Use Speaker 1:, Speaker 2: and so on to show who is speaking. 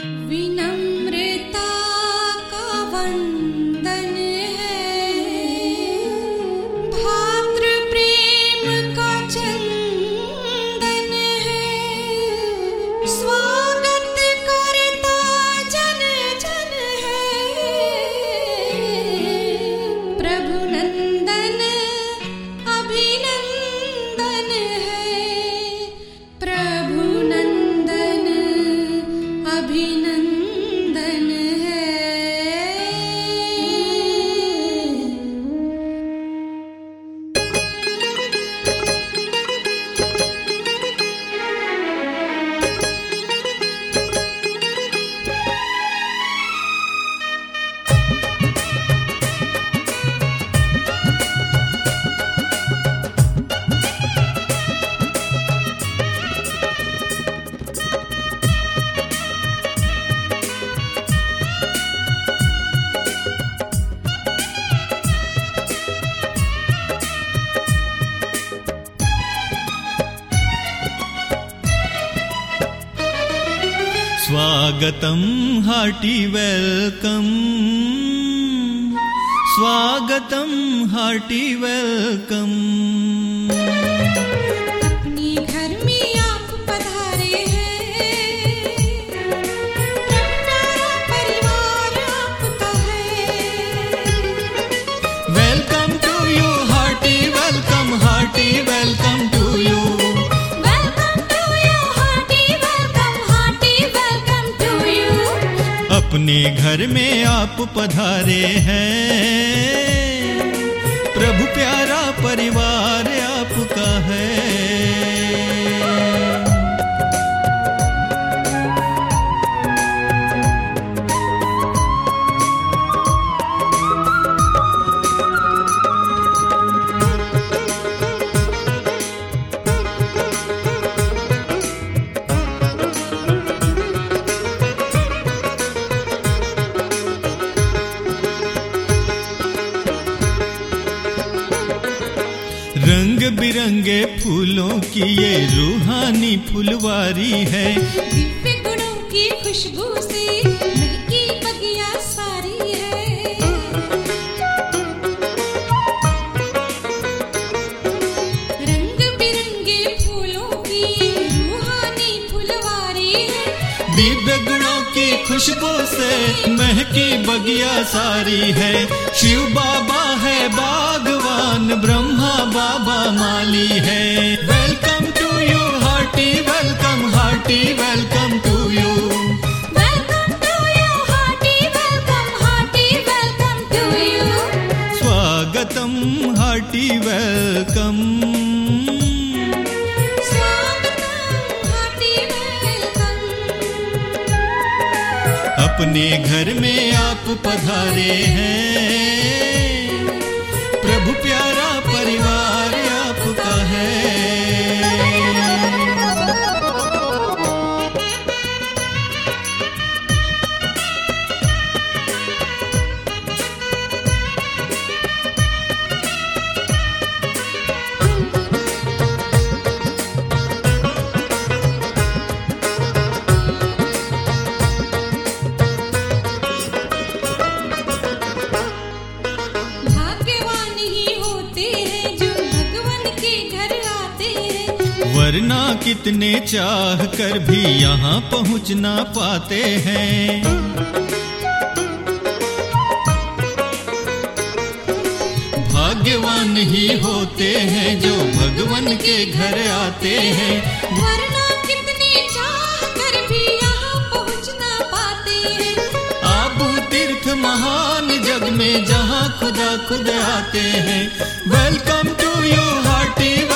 Speaker 1: विनम्रता का वंदन है, भातृ प्रेम का चंदन है, स्वागत करता जन जन है, प्रभु नंदन अभिनंदन है, प्रभु नंदन अभिनंदन है।
Speaker 2: स्वागतम हार्टी वेलकम, स्वागतम हार्टी वेलकम।
Speaker 1: अपने घर में आप पधारे हैं, प्यारा परिवार आपका है।
Speaker 2: Welcome to you hearty welcome, hearty welcome to you. अपने घर में आप पधारे हैं, प्रभु प्यारा परिवार आपका है। रंग बिरंगे फूलों की ये रूहानी फुलवारी है,
Speaker 1: दिव्य गुणों की खुशबू से महकी बगिया सारी है। रंग बिरंगे फूलों की रूहानी फुलवारी है,
Speaker 2: दिव्य गुणों की खुशबू से महकी बगिया सारी है। शिव बाबा है बागवान, ब्रह्मा बाबा माली है। Welcome to you hearty welcome, hearty welcome to you.
Speaker 1: Welcome to you hearty welcome, hearty welcome to you.
Speaker 2: स्वागतम हार्टी वेलकम। अपने घर में आप पधारे हैं, प्रभु प्यारा परिवार आपका है। वरना कितने चाह कर भी यहाँ पहुँच ना पाते हैं। भाग्यवान ही होते हैं जो भगवान के घर आते हैं।
Speaker 1: वरना कितने चाह कर भी यहाँ पहुँच ना पाते हैं।
Speaker 2: आबू तीर्थ महान जग में जहाँ खुदा खुद आते हैं। Welcome to you hearty